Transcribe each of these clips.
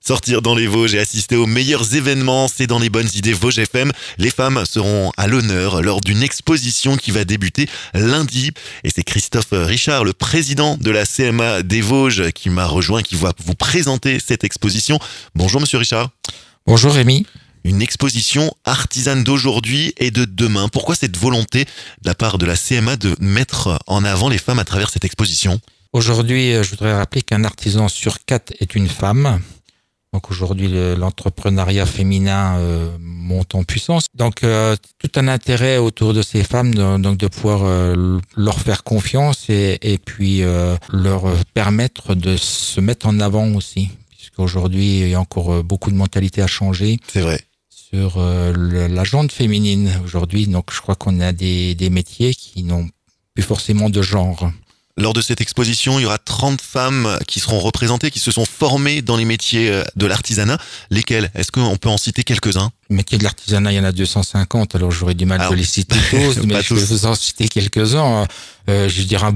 Sortir dans les Vosges et assister aux meilleurs événements, c'est dans les bonnes idées Vosges FM. Les femmes seront à l'honneur lors d'une exposition qui va débuter lundi. Et c'est Christophe Richard, le président de la CMA des Vosges, qui m'a rejoint, qui va vous présenter cette exposition. Bonjour Monsieur Richard. Bonjour Rémi. Une exposition artisane d'aujourd'hui et de demain. Pourquoi cette volonté de la part de la CMA de mettre en avant les femmes à travers cette exposition ? Aujourd'hui, je voudrais rappeler qu'un artisan sur 4 est une femme. Donc aujourd'hui, l'entrepreneuriat féminin monte en puissance. Donc tout un intérêt autour de ces femmes, donc de pouvoir leur faire confiance et puis leur permettre de se mettre en avant aussi. Puisqu'aujourd'hui, il y a encore beaucoup de mentalités à changer. C'est vrai. Sur la gente féminine aujourd'hui. Donc je crois qu'on a des métiers qui n'ont plus forcément de genre. Lors de cette exposition, il y aura 30 femmes qui seront représentées, qui se sont formées dans les métiers de l'artisanat. Lesquels ? Est-ce qu'on peut en citer quelques-uns ? Les métiers de l'artisanat, il y en a 250, alors j'aurais du mal de les citer tous, mais je vais vous en citer quelques-uns. Je veux dire un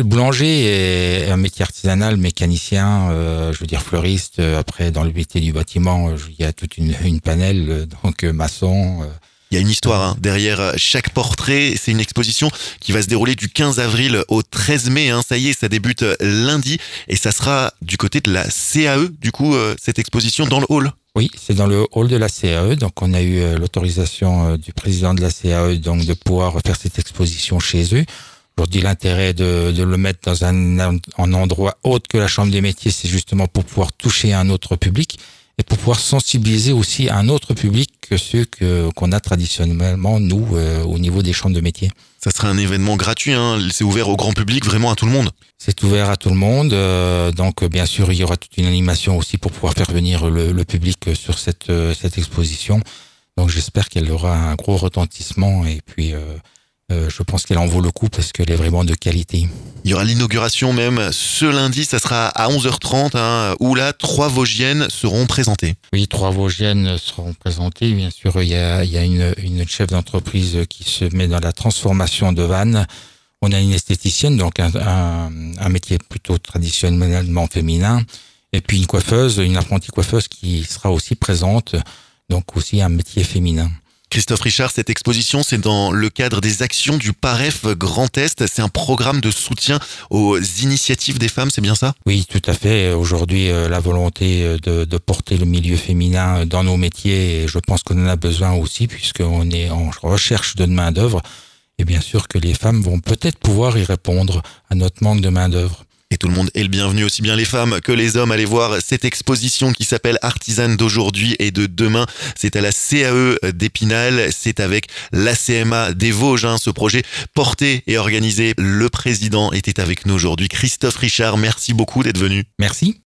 boulanger et un métier artisanal, mécanicien, je veux dire fleuriste. Après, dans le métier du bâtiment, il y a toute une panel, donc maçon. Il y a une histoire derrière chaque portrait. C'est une exposition qui va se dérouler du 15 avril au 13 mai. Ça y est, ça débute lundi et ça sera du côté de la CAE, du coup, cette exposition dans le hall. Oui, c'est dans le hall de la CAE. Donc, on a eu l'autorisation du président de la CAE donc de pouvoir faire cette exposition chez eux. Aujourd'hui, l'intérêt de le mettre dans un endroit autre que la Chambre des métiers, c'est justement pour pouvoir toucher un autre public et pour pouvoir sensibiliser aussi un autre public que ceux qu'on a traditionnellement, nous, au niveau des chambres de métiers. Ça sera un événement gratuit, c'est ouvert au grand public, vraiment à tout le monde. C'est ouvert à tout le monde, donc bien sûr il y aura toute une animation aussi pour pouvoir faire venir le public sur cette exposition. Donc j'espère qu'elle aura un gros retentissement et puis je pense qu'elle en vaut le coup parce qu'elle est vraiment de qualité. Il y aura l'inauguration même ce lundi, ça sera à 11h30, où là 3 Vosgiennes seront présentées. Oui, 3 Vosgiennes seront présentées. Bien sûr, il y a une chef d'entreprise qui se met dans la transformation de vannes. On a une esthéticienne, donc un métier plutôt traditionnellement féminin. Et puis une coiffeuse, une apprentie coiffeuse qui sera aussi présente, donc aussi un métier féminin. Christophe Richard, cette exposition, c'est dans le cadre des actions du PAREF Grand Est. C'est un programme de soutien aux initiatives des femmes, c'est bien ça ? Oui, tout à fait. Aujourd'hui, la volonté de porter le milieu féminin dans nos métiers, et je pense qu'on en a besoin aussi, puisqu'on est en recherche de main-d'œuvre. Et bien sûr que les femmes vont peut-être pouvoir y répondre à notre manque de main-d'œuvre. Et tout le monde est le bienvenu, aussi bien les femmes que les hommes. Allez voir cette exposition qui s'appelle Artisane d'aujourd'hui et de demain. C'est à la CAE d'Épinal. C'est avec la CMA des Vosges. Ce projet porté et organisé. Le président était avec nous aujourd'hui. Christophe Richard, merci beaucoup d'être venu. Merci.